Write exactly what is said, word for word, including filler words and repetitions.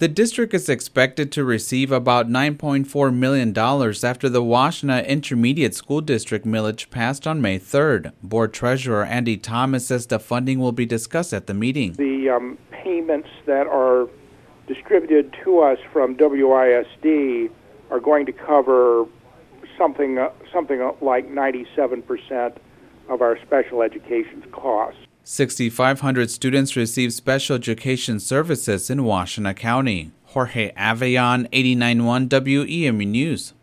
The district is expected to receive about nine point four million dollars after the Washtenaw Intermediate School District millage passed on May third. Board Treasurer Andy Thomas says the funding will be discussed at the meeting. The um, payments that are distributed to us from W I S D are going to cover something uh, something like ninety-seven percent of our special education costs. six thousand five hundred students receive special education services in Washtenaw County. Jorge Aveillon, eighty-nine point one W E M U News.